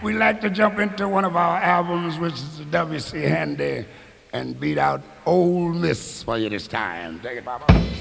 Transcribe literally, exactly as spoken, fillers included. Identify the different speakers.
Speaker 1: We like to jump into one of our albums, which is the W C Handy, and beat out Ole Miss for you this time. Take it, Papa.